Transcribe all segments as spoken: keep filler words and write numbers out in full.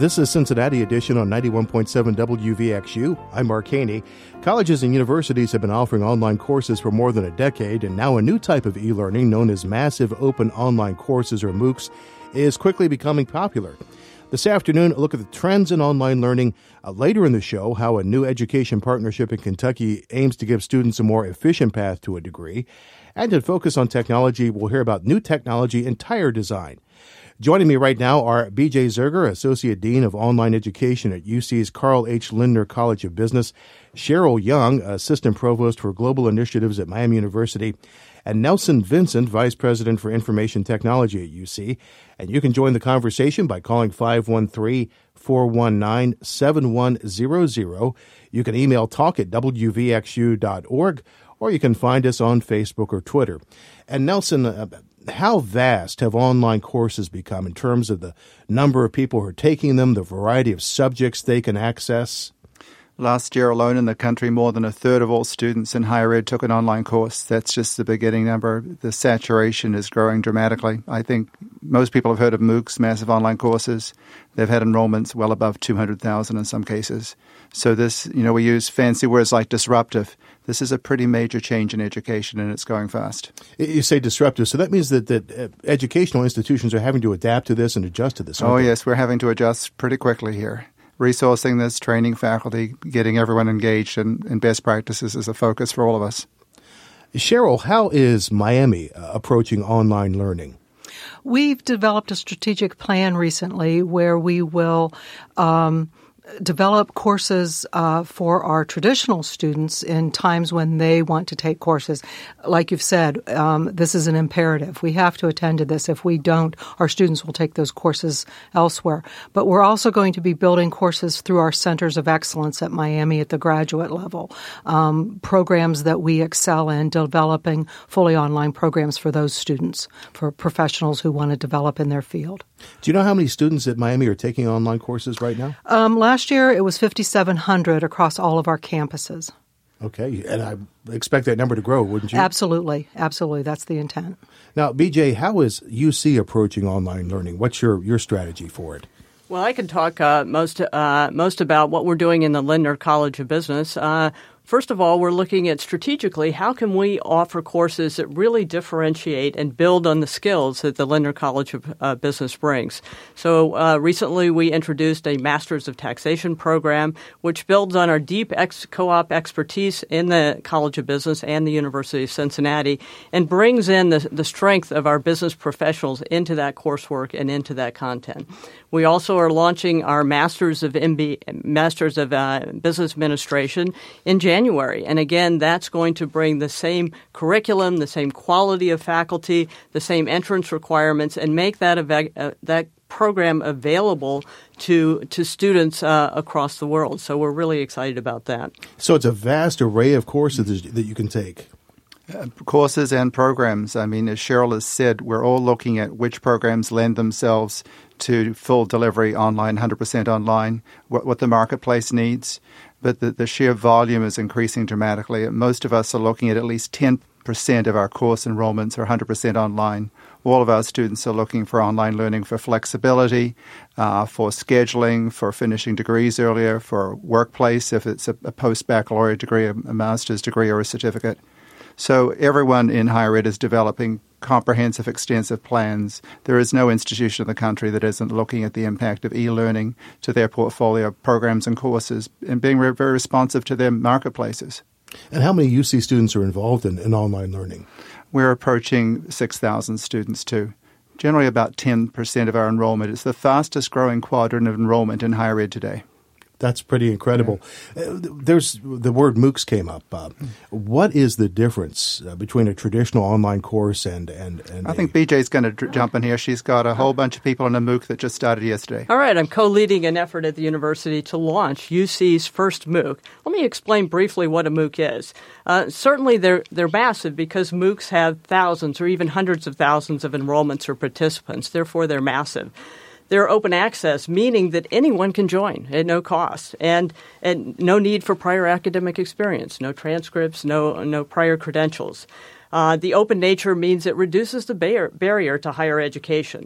This is Cincinnati Edition on ninety-one point seven W V X U. I'm Mark Haney. Colleges and universities have been offering online courses for more than a decade, and now a new type of e-learning known as massive open online courses, or MOOCs, is quickly becoming popular. This afternoon, a look at the trends in online learning. Uh, later in the show, how a new education partnership in Kentucky aims to give students a more efficient path to a degree. And in Focus on Technology, we'll hear about new technology in tire design. Joining me right now are B J Zerger, Associate Dean of Online Education at U C's Carl H. Lindner College of Business, Cheryl Young, Assistant Provost for Global Initiatives at Miami University, and Nelson Vincent, Vice President for Information Technology at U C. And you can join the conversation by calling five one three, four one nine, seven one zero zero. You can email talk at w v x u dot org, or you can find us on Facebook or Twitter. And Nelson, uh, how vast have online courses become in terms of the number of people who are taking them, the variety of subjects they can access? Last year alone in the country, more than a third of all students in higher ed took an online course. That's just the beginning number. The saturation is growing dramatically. I think most people have heard of MOOCs, massive online courses. They've had enrollments well above two hundred thousand in some cases. So this, you know, we use fancy words like disruptive. This is a pretty major change in education, and it's going fast. You say disruptive, so that means that, that educational institutions are having to adapt to this and adjust to this. Oh, they? yes, we're having to adjust pretty quickly here. Resourcing this, training faculty, getting everyone engaged in, in best practices is a focus for all of us. Cheryl, how is Miami uh, approaching online learning? We've developed a strategic plan recently where we will um, develop courses uh, for our traditional students in times when they want to take courses. Like you've said, um, this is an imperative. We have to attend to this. If we don't, our students will take those courses elsewhere. But we're also going to be building courses through our centers of excellence at Miami at the graduate level, um, programs that we excel in, developing fully online programs for those students, for professionals who want to develop in their field. Do you know how many students at Miami are taking online courses right now? Um, last year, it was fifty-seven hundred across all of our campuses. Okay, and I expect that number to grow, wouldn't you? Absolutely. Absolutely. That's the intent. Now, B J, how is U C approaching online learning? What's your, your strategy for it? Well, I can talk uh, most uh, most about what we're doing in the Lindner College of Business. Uh, First of all, we're looking at strategically how can we offer courses that really differentiate and build on the skills that the Lindner College of uh, Business brings. So uh, recently we introduced a Masters of Taxation program, which builds on our deep ex- co-op expertise in the College of Business and the University of Cincinnati and brings in the, the strength of our business professionals into that coursework and into that content. We also are launching our Masters of M B, Masters of uh, Business Administration in January. And again, that's going to bring the same curriculum, the same quality of faculty, the same entrance requirements, and make that av- uh, that program available to to students uh, across the world. So we're really excited about that. So it's a vast array of courses that you can take. Uh, courses and programs. I mean, as Cheryl has said, we're all looking at which programs lend themselves to full delivery online, one hundred percent online, what, what the marketplace needs. But the, the sheer volume is increasing dramatically. Most of us are looking at at least ten percent of our course enrollments are one hundred percent online. All of our students are looking for online learning for flexibility, uh, for scheduling, for finishing degrees earlier, for workplace, if it's a, a post-baccalaureate degree, a, a master's degree, or a certificate. So everyone in higher ed is developing comprehensive, extensive plans. There is no institution in the country that isn't looking at the impact of e-learning to their portfolio of programs and courses and being re- very responsive to their marketplaces. And how many U C students are involved in, in online learning? We're approaching six thousand students too. Generally about ten percent of our enrollment. It's the fastest growing quadrant of enrollment in higher ed today. That's pretty incredible. Yeah. Uh, there's the word MOOCs came up. Uh, what is the difference uh, between a traditional online course and and, and I think B J's going to dr- jump in here. She's got a whole bunch of people in a MOOC that just started yesterday. All right. I'm co-leading an effort at the university to launch U C's first MOOC. Let me explain briefly what a MOOC is. Uh, certainly they're they're massive because MOOCs have thousands or even hundreds of thousands of enrollments or participants. Therefore, they're massive. They're open access, meaning that anyone can join at no cost and, and no need for prior academic experience, no transcripts, no no prior credentials. Uh, the open nature means it reduces the bar- barrier to higher education.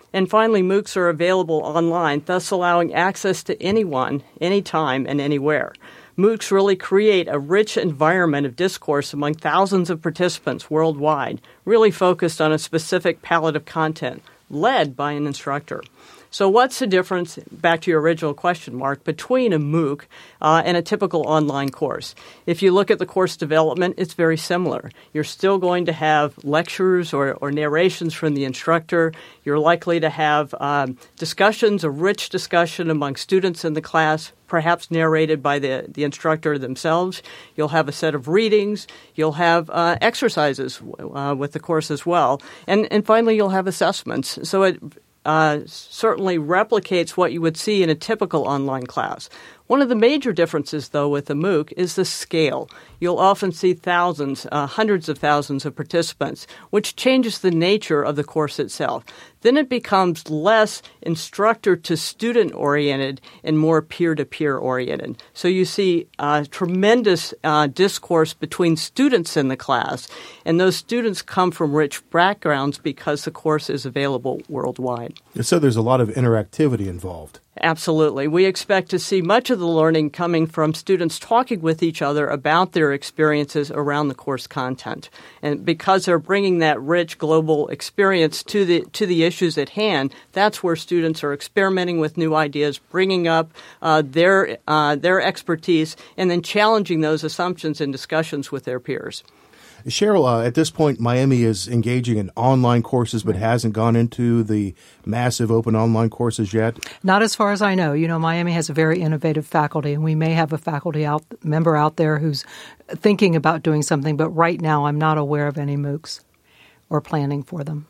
And finally, MOOCs are available online, thus allowing access to anyone, anytime, and anywhere. MOOCs really create a rich environment of discourse among thousands of participants worldwide, really focused on a specific palette of content, led by an instructor. So what's the difference, back to your original question, Mark, between a MOOC uh, and a typical online course? If you look at the course development, it's very similar. You're still going to have lectures or, or narrations from the instructor. You're likely to have um, discussions, a rich discussion among students in the class, perhaps narrated by the, the instructor themselves. You'll have a set of readings. You'll have uh, exercises uh, with the course as well. And, and finally, you'll have assessments. So it Uh, certainly replicates what you would see in a typical online class. One of the major differences, though, with a MOOC is the scale. You'll often see thousands, uh, hundreds of thousands of participants, which changes the nature of the course itself. Then it becomes less instructor-to-student oriented and more peer-to-peer oriented. So you see uh, tremendous uh, discourse between students in the class, and those students come from rich backgrounds because the course is available worldwide. So there's a lot of interactivity involved. Absolutely. We expect to see much of the learning coming from students talking with each other about their experiences around the course content. And because they're bringing that rich global experience to the to the issues at hand, that's where students are experimenting with new ideas, bringing up uh, their uh, their expertise, and then challenging those assumptions in discussions with their peers. Cheryl, uh, at this point, Miami is engaging in online courses but hasn't gone into the massive open online courses yet? Not as far as I know. You know, Miami has a very innovative faculty, and we may have a faculty out, member out there who's thinking about doing something, but right now I'm not aware of any MOOCs or planning for them.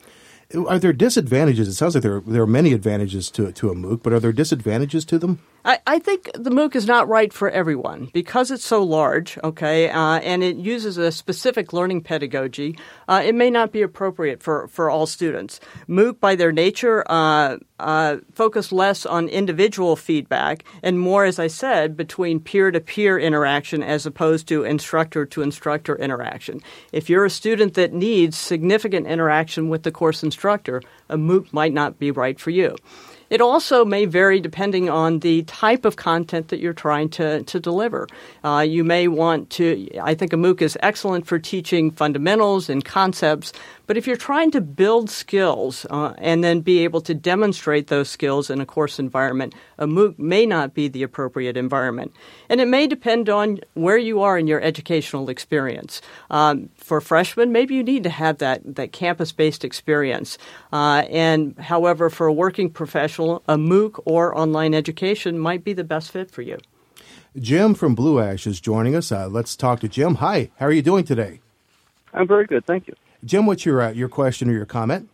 Are there disadvantages? It sounds like there are, there are many advantages to, to a MOOC, but are there disadvantages to them? I, I think the MOOC is not right for everyone because it's so large, okay, uh, and it uses a specific learning pedagogy. Uh, it may not be appropriate for, for all students. MOOC, by their nature, uh, uh, focus less on individual feedback and more, as I said, between peer-to-peer interaction as opposed to instructor-to-instructor interaction. If you're a student that needs significant interaction with the course instructor, a MOOC might not be right for you. It also may vary depending on the type of content that you're trying to, to deliver. Uh, you may want to – I think a MOOC is excellent for teaching fundamentals and concepts, but if you're trying to build skills uh, and then be able to demonstrate those skills in a course environment, a MOOC may not be the appropriate environment. And it may depend on where you are in your educational experience. Um, for freshmen, maybe you need to have that, that campus-based experience. Uh, and however, for a working professional, a MOOC or online education might be the best fit for you. Jim from Blue Ash is joining us. Uh, let's talk to Jim. Hi, how are you doing today? I'm very good, thank you. Jim, what's your uh, your question or your comment?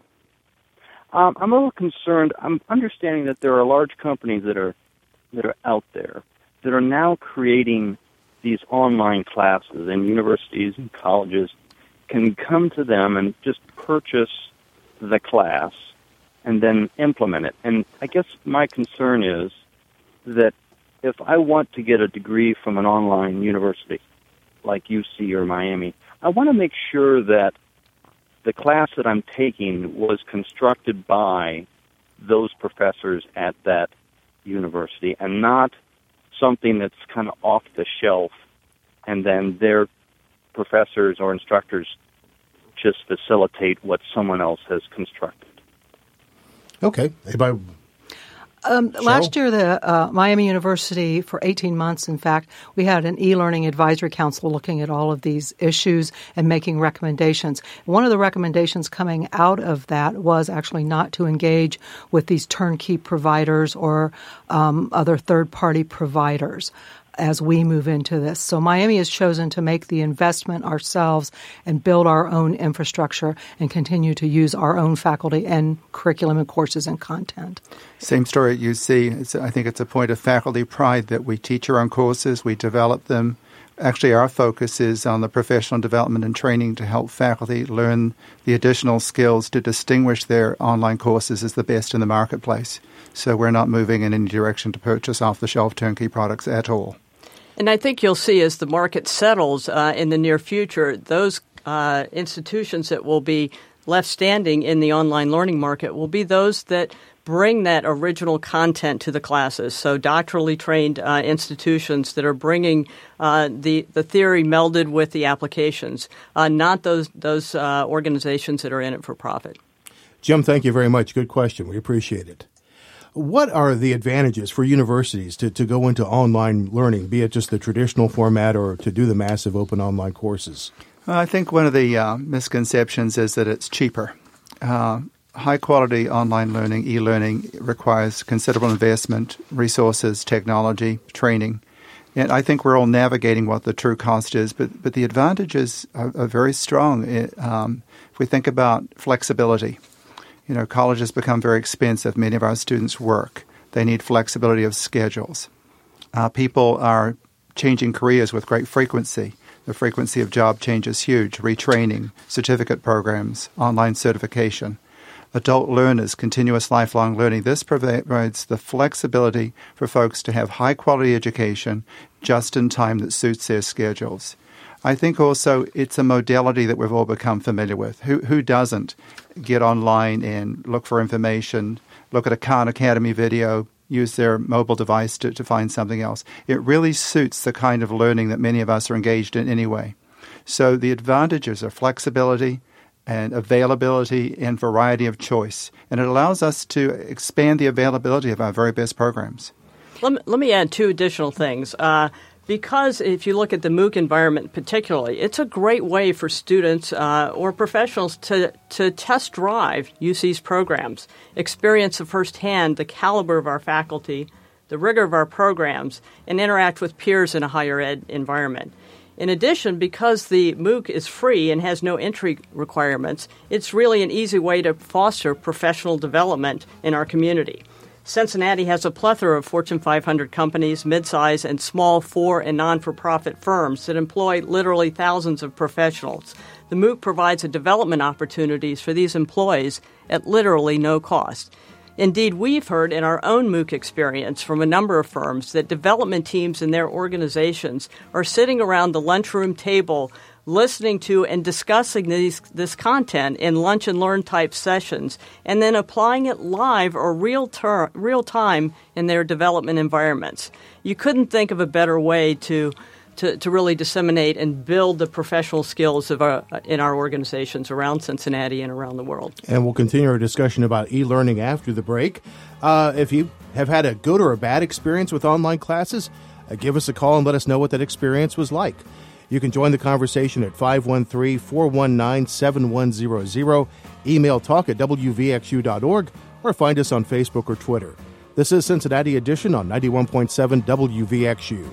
Um, I'm a little concerned. I'm understanding that there are large companies that are that are out there that are now creating these online classes, and universities and colleges can come to them and just purchase the class and then implement it. And I guess my concern is that if I want to get a degree from an online university like U C or Miami, I want to make sure that the class that I'm taking was constructed by those professors at that university and not something that's kind of off the shelf and then their professors or instructors just facilitate what someone else has constructed. Okay. Anybody? Um, last year, the uh, Miami University, for eighteen months, in fact, we had an e-learning advisory council looking at all of these issues and making recommendations. One of the recommendations coming out of that was actually not to engage with these turnkey providers or um, other third-party providers as we move into this. So Miami has chosen to make the investment ourselves and build our own infrastructure and continue to use our own faculty and curriculum and courses and content. Same story at U C. It's, I think it's a point of faculty pride that we teach our own courses, we develop them. Actually, our focus is on the professional development and training to help faculty learn the additional skills to distinguish their online courses as the best in the marketplace. So we're not moving in any direction to purchase off-the-shelf turnkey products at all. And I think you'll see as the market settles uh, in the near future, those uh, institutions that will be left standing in the online learning market will be those that bring that original content to the classes. So doctorally trained uh, institutions that are bringing uh, the the theory melded with the applications, uh, not those those uh, organizations that are in it for profit. Jim, thank you very much. Good question. We appreciate it. What are the advantages for universities to, to go into online learning, be it just the traditional format or to do the massive open online courses? I think one of the uh, misconceptions is that it's cheaper. Uh, High-quality online learning, e-learning, requires considerable investment, resources, technology, training. And I think we're all navigating what the true cost is, but, but the advantages are, are very strong. It, um, if we think about flexibility, you know, colleges become very expensive. Many of our students work. They need flexibility of schedules. Uh, people are changing careers with great frequency. The frequency of job change is huge. Retraining, certificate programs, online certification. Adult learners, continuous lifelong learning. This provides the flexibility for folks to have high-quality education just in time that suits their schedules. I think also it's a modality that we've all become familiar with. Who who doesn't get online and look for information, look at a Khan Academy video, use their mobile device to, to find something else? It really suits the kind of learning that many of us are engaged in anyway. So the advantages are flexibility and availability and variety of choice. And it allows us to expand the availability of our very best programs. Let me, let me add two additional things. Uh, because if you look at the MOOC environment particularly, it's a great way for students uh, or professionals to, to test drive U C's programs, experience firsthand the caliber of our faculty, the rigor of our programs, and interact with peers in a higher ed environment. In addition, because the MOOC is free and has no entry requirements, it's really an easy way to foster professional development in our community. Cincinnati has a plethora of Fortune five hundred companies, mid-size and small for- and non-for-profit firms that employ literally thousands of professionals. The MOOC provides a development opportunities for these employees at literally no cost. Indeed, we've heard in our own MOOC experience from a number of firms that development teams in their organizations are sitting around the lunchroom table listening to and discussing these, this content in lunch and learn type sessions and then applying it live or real, ter- real time in their development environments. You couldn't think of a better way to To, to really disseminate and build the professional skills of our, in our organizations around Cincinnati and around the world. And we'll continue our discussion about e-learning after the break. Uh, if you have had a good or a bad experience with online classes, uh, give us a call and let us know what that experience was like. You can join the conversation at five one three, four one nine, seven one zero zero, email talk at w v x u dot org, or find us on Facebook or Twitter. This is Cincinnati Edition on ninety-one point seven W V X U.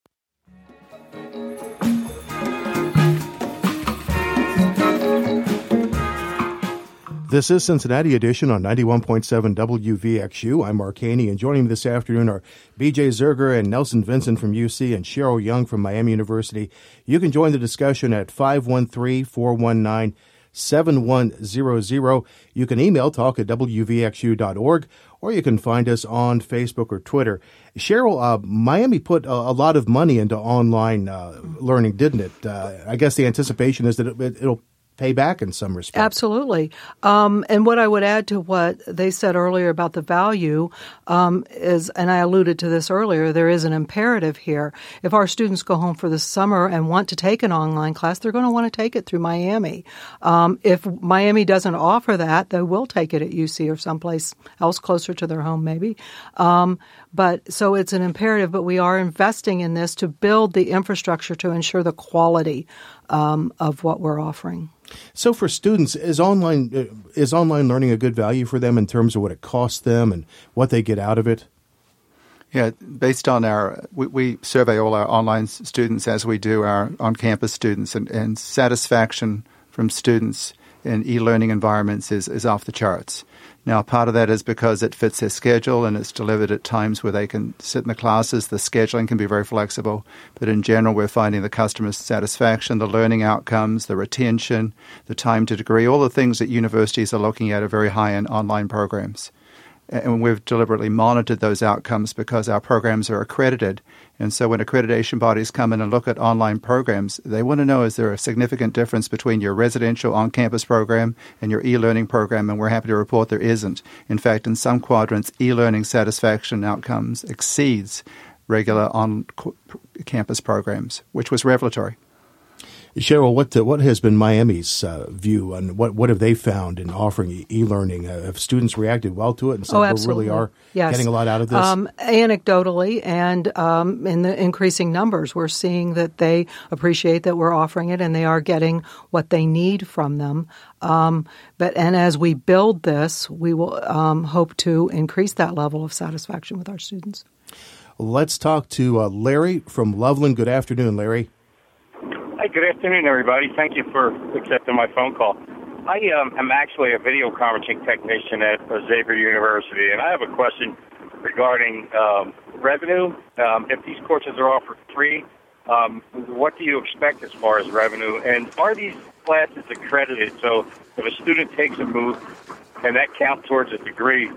This is Cincinnati Edition on ninety-one point seven W V X U. I'm Mark Haney, and joining me this afternoon are B J Zerger and Nelson Vincent from U C and Cheryl Young from Miami University. You can join the discussion at five one three, four one nine, seven one zero zero. You can email talk at w v x u dot org, or you can find us on Facebook or Twitter. Cheryl, uh, Miami put a, a lot of money into online uh, learning, didn't it? Uh, I guess the anticipation is that it, it, it'll pay back in some respect. Absolutely. Um, and what I would add to what they said earlier about the value um, is, and I alluded to this earlier, there is an imperative here. If our students go home for the summer and want to take an online class, they're going to want to take it through Miami. Um, if Miami doesn't offer that, they will take it at U C or someplace else closer to their home maybe. Um, but so it's an imperative, but we are investing in this to build the infrastructure to ensure the quality um, of what we're offering. So for students, is online uh, is online learning a good value for them in terms of what it costs them and what they get out of it? Yeah, based on our, we, we survey all our online students as we do our on-campus students, and, and satisfaction from students in e-learning environments is, is off the charts. Now, part of that is because it fits their schedule and it's delivered at times where they can sit in the classes. The scheduling can be very flexible. But in general, we're finding the customer satisfaction, the learning outcomes, the retention, the time to degree, all the things that universities are looking at are very high in online programs. And we've deliberately monitored those outcomes because our programs are accredited. And so when accreditation bodies come in and look at online programs, they want to know, is there a significant difference between your residential on-campus program and your e-learning program? And we're happy to report there isn't. In fact, in some quadrants, e-learning satisfaction outcomes exceeds regular on-campus programs, which was revelatory. Cheryl, what uh, what has been Miami's uh, view on what, what have they found in offering e- e-learning? Uh, have students reacted well to it and said, oh, we really are yes. getting a lot out of this? Um, anecdotally and um, in the increasing numbers, we're seeing that they appreciate that we're offering it and they are getting what they need from them. Um, but and as we build this, we will um, hope to increase that level of satisfaction with our students. Let's talk to uh, Larry from Loveland. Good afternoon, Larry. Hi, good afternoon, everybody. Thank you for accepting my phone call. I um, am actually a video conferencing technician at Xavier University, and I have a question regarding um, revenue. Um, if these courses are offered free, um, what do you expect as far as revenue? And are these classes accredited? So if a student takes a MOOC, can that count towards a degree?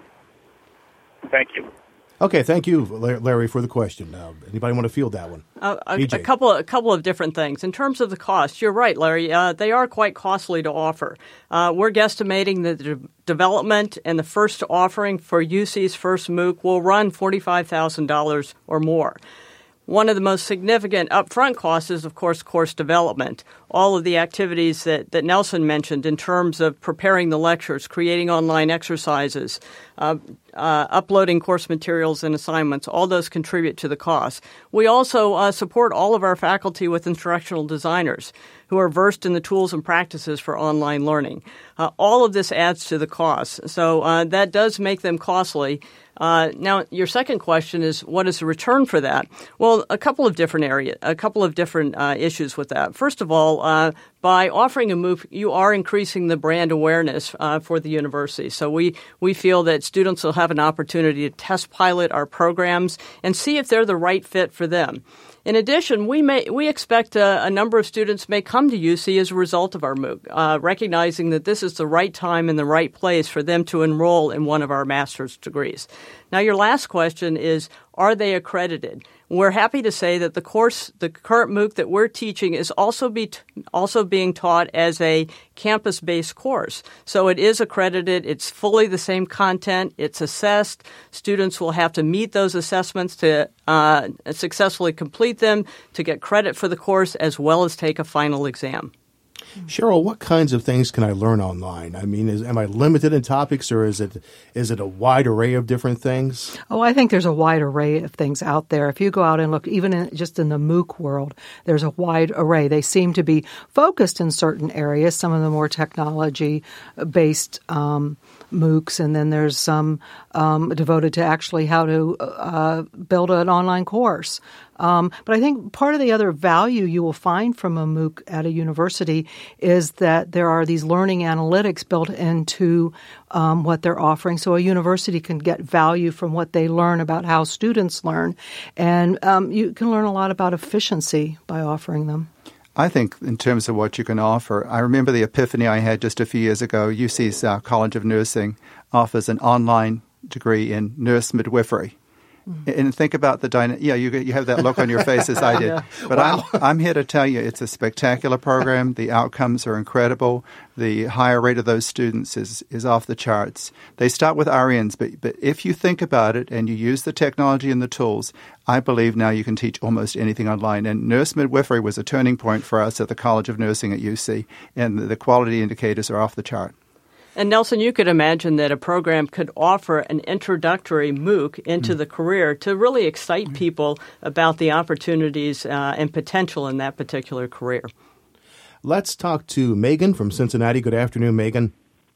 Thank you. Okay, thank you, Larry, for the question. Uh, anybody want to field that one? Uh, a, a couple, a couple of different things. In terms of the cost, you're right, Larry. Uh, they are quite costly to offer. Uh, we're guesstimating that the development and the first offering for U C's first MOOC will run forty-five thousand dollars or more. One of the most significant upfront costs is, of course, course development. All of the activities that, that Nelson mentioned in terms of preparing the lectures, creating online exercises, uh, uh, uploading course materials and assignments, all those contribute to the cost. We also uh, support all of our faculty with instructional designers who are versed in the tools and practices for online learning. Uh, all of this adds to the cost. So uh, that does make them costly. Uh, now, your second question is, what is the return for that? Well, a couple of different areas, a couple of different uh, issues with that. First of all, uh, by offering a MOOC, you are increasing the brand awareness uh, for the university. So we, we feel that students will have an opportunity to test pilot our programs and see if they're the right fit for them. In addition, we may we expect a, a number of students may come to U C as a result of our MOOC, uh, recognizing that this is the right time and the right place for them to enroll in one of our master's degrees. Now, your last question is, are they accredited? We're happy to say that the course, the current MOOC that we're teaching is also be t- also being taught as a campus-based course. So it is accredited. It's fully the same content. It's assessed. Students will have to meet those assessments to uh, successfully complete them, to get credit for the course, as well as take a final exam. Cheryl, what kinds of things can I learn online? I mean, is, am I limited in topics, or is it is it a wide array of different things? Oh, I think there's a wide array of things out there. If you go out and look, even in, just in the MOOC world, there's a wide array. They seem to be focused in certain areas, some of the more technology-based um, MOOCs, and then there's some um, devoted to actually how to uh, build an online course. Um, but I think part of the other value you will find from a MOOC at a university is that there are these learning analytics built into um, what they're offering. So a university can get value from what they learn about how students learn. And um, you can learn a lot about efficiency by offering them. I think in terms of what you can offer, I remember the epiphany I had just a few years ago. U C's uh, College of Nursing offers an online degree in nurse midwifery. And think about the dynamic. Yeah, you you have that look on your face as I did. Yeah. But wow. I'm, I'm here to tell you it's a spectacular program. The outcomes are incredible. The higher rate of those students is, is off the charts. They start with R Ns, but, but if you think about it and you use the technology and the tools, I believe now you can teach almost anything online. And nurse midwifery was a turning point for us at the College of Nursing at U C, and the, the quality indicators are off the chart. And Nelson, you could imagine that a program could offer an introductory MOOC into mm. the career to really excite people about the opportunities uh, and potential in that particular career. Let's talk to Megan from Cincinnati. Good afternoon, Megan.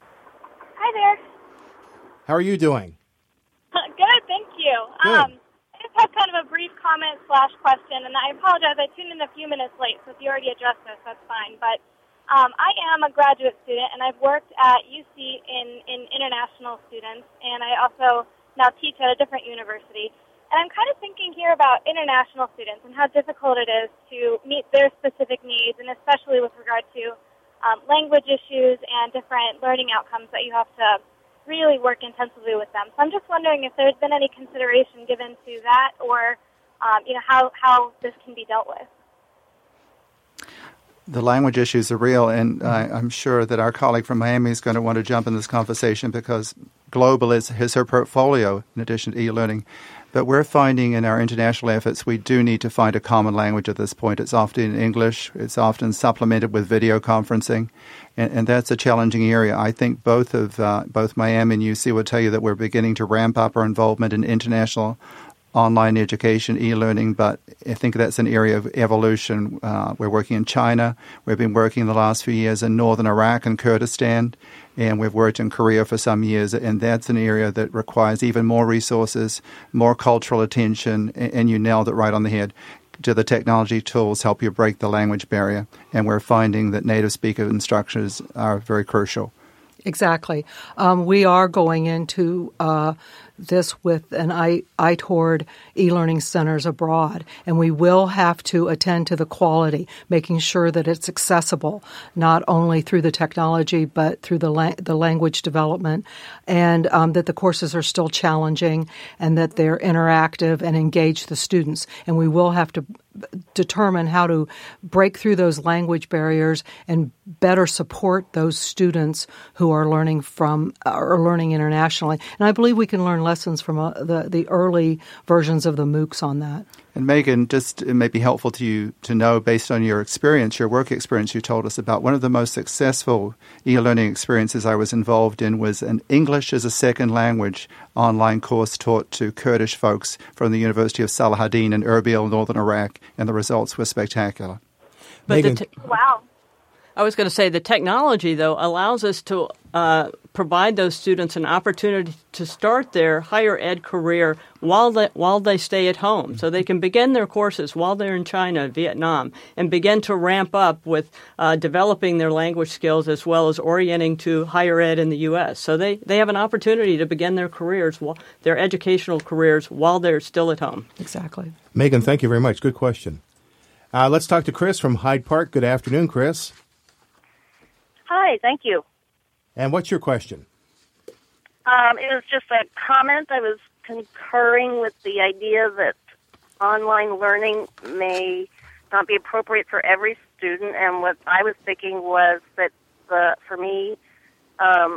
Hi there. How are you doing? Good, thank you. Good. Um, I just have kind of a brief comment slash question, and I apologize. I tuned in a few minutes late, so if you already addressed this, that's fine. But Um, I am a graduate student, and I've worked at U C in, in international students, and I also now teach at a different university. And I'm kind of thinking here about international students and how difficult it is to meet their specific needs, and especially with regard to um, language issues and different learning outcomes that you have to really work intensively with them. So I'm just wondering if there's been any consideration given to that, or um, you know, how, how this can be dealt with. The language issues are real, and uh, I'm sure that our colleague from Miami is going to want to jump in this conversation because global is, is her portfolio in addition to e-learning. But we're finding in our international efforts we do need to find a common language at this point. It's often in English. It's often supplemented with video conferencing, and, and that's a challenging area. I think both of uh, both Miami and U C will tell you that we're beginning to ramp up our involvement in international online education, e-learning, but I think that's an area of evolution. Uh, we're working in China. We've been working in the last few years in northern Iraq and Kurdistan, and we've worked in Korea for some years, and that's an area that requires even more resources, more cultural attention, and, and you nailed it right on the head. Do the technology tools help you break the language barrier? And we're finding that native speaker instructors are very crucial. Exactly. Um, we are going into uh, this with an eye, eye toward e-learning centers abroad, and we will have to attend to the quality, making sure that it's accessible, not only through the technology, but through the la- the language development, and um, that the courses are still challenging and that they're interactive and engage the students. And we will have to determine how to break through those language barriers and better support those students who are learning from are learning internationally. And I believe we can learn lessons from uh, the the early versions of the MOOCs on that. And Megan, just it may be helpful to you to know, based on your experience, your work experience you told us about, one of the most successful e-learning experiences I was involved in was an English as a second language online course taught to Kurdish folks from the University of Salahuddin in Erbil, northern Iraq, and the results were spectacular. But Megan. the te- Wow. I was going to say the technology, though, allows us to uh, provide those students an opportunity to start their higher ed career while they, while they stay at home. So they can begin their courses while they're in China, Vietnam, and begin to ramp up with uh, developing their language skills as well as orienting to higher ed in the U S. So they, they have an opportunity to begin their careers, their educational careers, while they're still at home. Exactly. Megan, thank you very much. Good question. Uh, let's talk to Chris from Hyde Park. Good afternoon, Chris. Hi, thank you. And what's your question? Um, it was just a comment. I was concurring with the idea that online learning may not be appropriate for every student, and what I was thinking was that the, for me, um,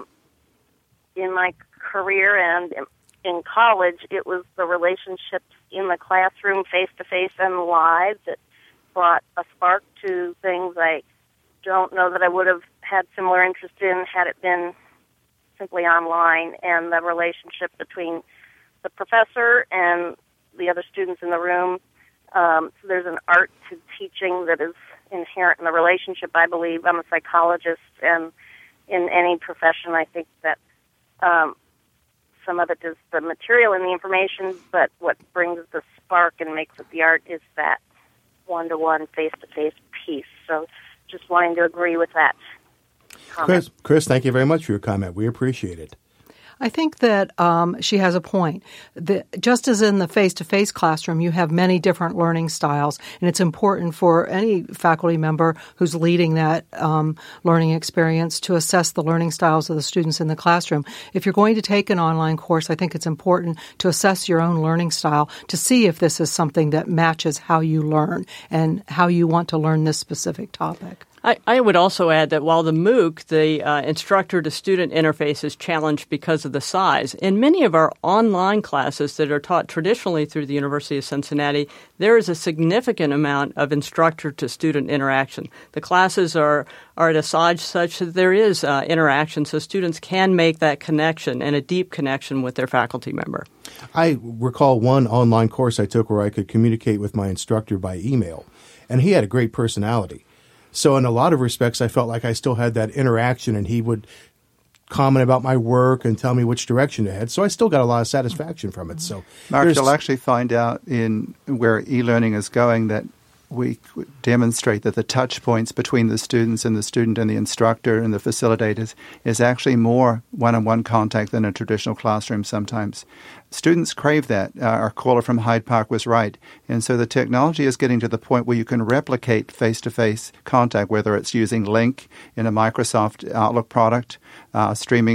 in my career and in, in college, it was the relationships in the classroom, face-to-face and live, that brought a spark to things I don't know that I would have had similar interest in had it been simply online, and the relationship between the professor and the other students in the room. Um, so there's an art to teaching that is inherent in the relationship, I believe. I'm a psychologist, and in any profession, I think that um, some of it is the material and the information, but what brings the spark and makes it the art is that one-to-one, face-to-face piece. So just wanting to agree with that comment. Chris, Chris, thank you very much for your comment. We appreciate it. I think that um, she has a point. The, just as in the face-to-face classroom, you have many different learning styles, and it's important for any faculty member who's leading that um, learning experience to assess the learning styles of the students in the classroom. If you're going to take an online course, I think it's important to assess your own learning style to see if this is something that matches how you learn and how you want to learn this specific topic. I, I would also add that while the MOOC, the uh, instructor-to-student interface, is challenged because of the size, in many of our online classes that are taught traditionally through the University of Cincinnati, there is a significant amount of instructor-to-student interaction. The classes are, are at a size such that there is uh, interaction, so students can make that connection and a deep connection with their faculty member. I recall one online course I took where I could communicate with my instructor by email, and he had a great personality. So in a lot of respects, I felt like I still had that interaction, and he would comment about my work and tell me which direction to head. So I still got a lot of satisfaction from it. So, Mark, you'll actually find out in where e-learning is going that we demonstrate that the touch points between the students and the student and the instructor and the facilitators is actually more one-on-one contact than a traditional classroom sometimes. Students crave that. Uh, our caller from Hyde Park was right. And so the technology is getting to the point where you can replicate face-to-face contact, whether it's using Link in a Microsoft Outlook product, uh, streaming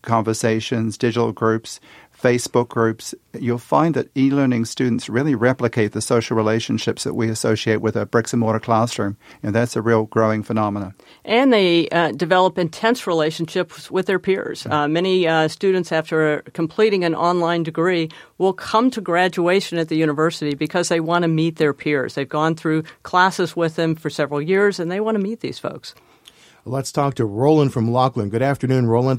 conversations, digital groups, Facebook groups, you'll find that e-learning students really replicate the social relationships that we associate with a bricks-and-mortar classroom. And that's a real growing phenomenon. And they uh, develop intense relationships with their peers. Uh, many uh, students, after completing an online degree, will come to graduation at the university because they want to meet their peers. They've gone through classes with them for several years, and they want to meet these folks. Let's talk to Roland from Laughlin. Good afternoon, Roland.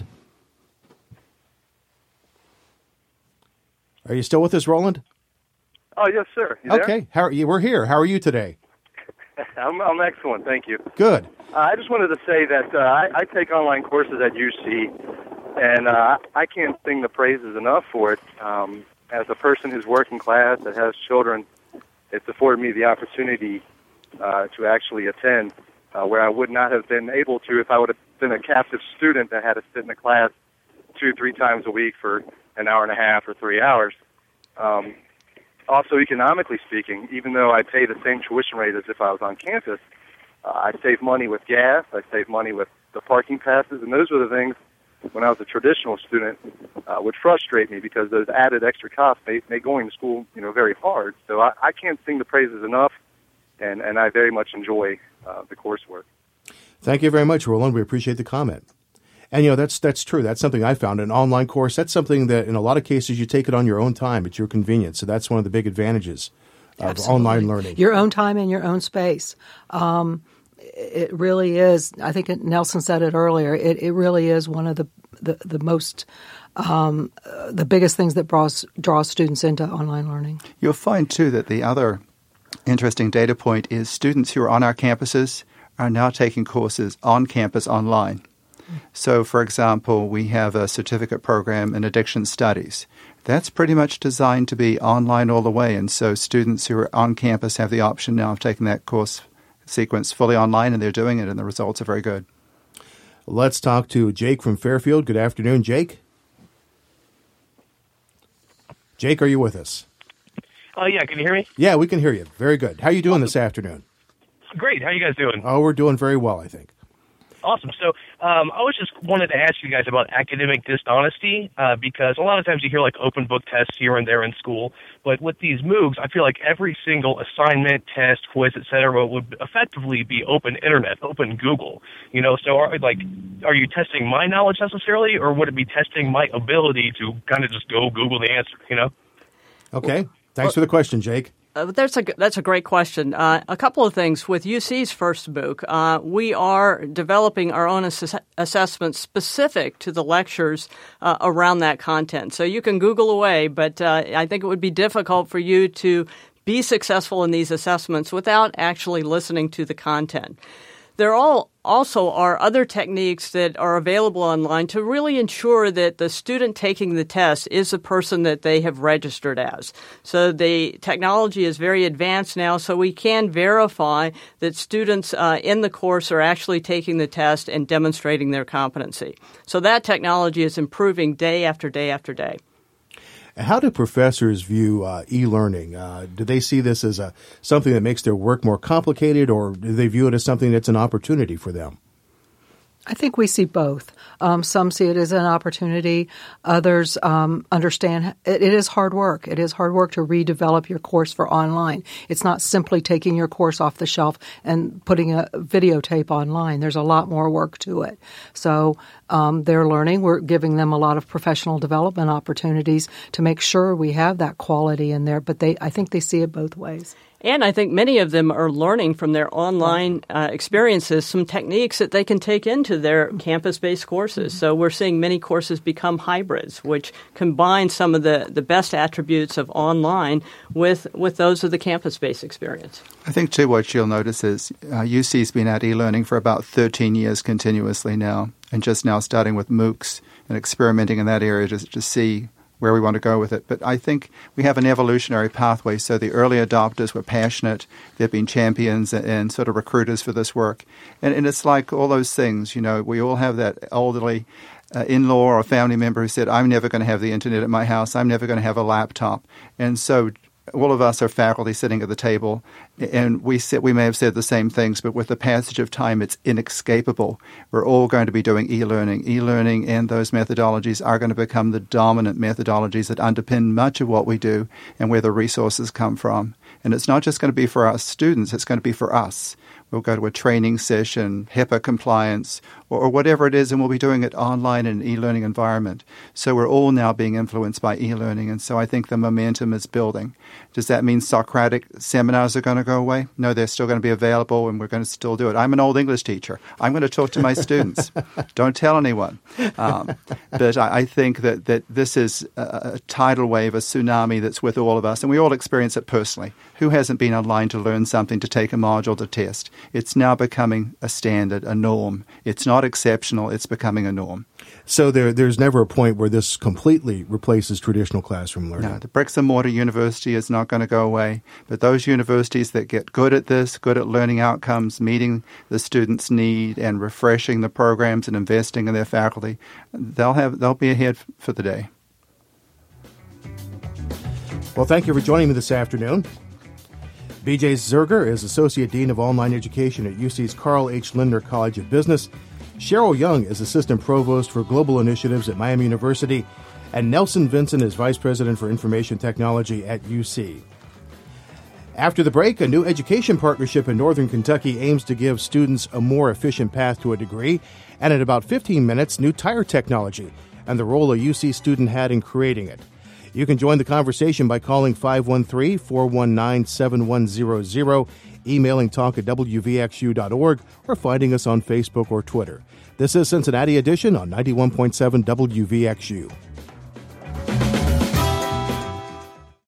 Are you still with us, Roland? Oh, yes, sir. You okay. there? How are you? We're here. How are you today? I'm, I'm excellent, thank you. Good. Uh, I just wanted to say that uh, I, I take online courses at U C, and uh, I can't sing the praises enough for it. Um, as a person who's working class that has children, it's afforded me the opportunity uh, to actually attend uh, where I would not have been able to if I would have been a captive student that had to sit in a class two, three times a week for an hour and a half or three hours. Um, also, economically speaking, even though I pay the same tuition rate as if I was on campus, uh, I save money with gas, I save money with the parking passes, and those were the things when I was a traditional student uh, would frustrate me because those added extra costs made, made going to school, you know, very hard. So I, I can't sing the praises enough, and, and I very much enjoy uh, the coursework. Thank you very much, Roland. We appreciate the comment. And, you know, that's that's true. That's something I found. An online course, that's something that in a lot of cases you take it on your own time at your convenience. So that's one of the big advantages of Absolutely. Online learning. Your own time in your own space. Um, it really is. I think Nelson said it earlier. It, it really is one of the the, the most um, uh, the biggest things that draws draws students into online learning. You'll find, too, that the other interesting data point is students who are on our campuses are now taking courses on campus online. So, for example, we have a certificate program in addiction studies. That's pretty much designed to be online all the way, and so students who are on campus have the option now of taking that course sequence fully online, and they're doing it, and the results are very good. Let's talk to Jake from Fairfield. Good afternoon, Jake. Jake, are you with us? Oh, uh, yeah. Can you hear me? Yeah, we can hear you. Very good. How are you doing awesome. This afternoon? Great. How are you guys doing? Oh, we're doing very well, I think. Awesome. So um, I was just wanted to ask you guys about academic dishonesty uh, because a lot of times you hear like open book tests here and there in school, but with these MOOCs, I feel like every single assignment, test, quiz, et cetera, would effectively be open internet, open Google. You know, so are like, are you testing my knowledge necessarily, or would it be testing my ability to kind of just go Google the answer? You know? Okay. Thanks for the question, Jake. Uh, that's a that's a great question. Uh, a couple of things with U C's first MOOC. Uh, we are developing our own ass- assessments specific to the lectures uh, around that content. So you can Google away, but uh, I think it would be difficult for you to be successful in these assessments without actually listening to the content. There all also are other techniques that are available online to really ensure that the student taking the test is the person that they have registered as. So the technology is very advanced now, so we can verify that students uh, in the course are actually taking the test and demonstrating their competency. So that technology is improving day after day after day. How do professors view uh, e-learning? Uh, do they see this as a something that makes their work more complicated, or do they view it as something that's an opportunity for them? I think we see both. Um, some see it as an opportunity. Others um, understand it, it is hard work. It is hard work to redevelop your course for online. It's not simply taking your course off the shelf and putting a videotape online. There's a lot more work to it. So um, they're learning. We're giving them a lot of professional development opportunities to make sure we have that quality in there. But they, I think they see it both ways. And I think many of them are learning from their online uh, experiences some techniques that they can take into their campus-based courses. Mm-hmm. So we're seeing many courses become hybrids, which combine some of the, the best attributes of online with, with those of the campus-based experience. I think, too, what you'll notice is uh, U C's been at e-learning for about thirteen years continuously now, and just now starting with MOOCs and experimenting in that area to, to see where we want to go with it. But I think we have an evolutionary pathway. So the early adopters were passionate. They've been champions and, and sort of recruiters for this work. And, and it's like all those things, you know, we all have that elderly uh, in-law or family member who said, I'm never going to have the internet at my house. I'm never going to have a laptop. And so all of us are faculty sitting at the table, and we said, we may have said the same things, but with the passage of time, it's inescapable. We're all going to be doing e-learning. E-learning and those methodologies are going to become the dominant methodologies that underpin much of what we do and where the resources come from. And it's not just going to be for our students, it's going to be for us. We'll go to a training session, HIPAA compliance, or, or whatever it is, and we'll be doing it online in an e-learning environment. So we're all now being influenced by e-learning, and so I think the momentum is building. Does that mean Socratic seminars are going to go away? No, they're still going to be available, and we're going to still do it. I'm an old English teacher. I'm going to talk to my students. Don't tell anyone. Um, but I, I think that, that this is a, a tidal wave, a tsunami that's with all of us, and we all experience it personally. Who hasn't been online to learn something, to take a module, to test? It's now becoming a standard, a norm. It's not exceptional. It's becoming a norm. So there, there's never a point where this completely replaces traditional classroom learning. No, the bricks and mortar university is not going to go away. But those universities that get good at this, good at learning outcomes, meeting the students' need, and refreshing the programs and investing in their faculty, they'll have they'll be ahead for the day. Well, thank you for joining me this afternoon. B J Zerger is Associate Dean of Online Education at U C's Carl H. Lindner College of Business. Cheryl Young is Assistant Provost for Global Initiatives at Miami University. And Nelson Vincent is Vice President for Information Technology at U C. After the break, a new education partnership in Northern Kentucky aims to give students a more efficient path to a degree. And in about fifteen minutes, new tire technology and the role a U C student had in creating it. You can join the conversation by calling five one three, four one nine, seven one zero zero, emailing talk at w v x u dot org, or finding us on Facebook or Twitter. This is Cincinnati Edition on ninety-one point seven W V X U.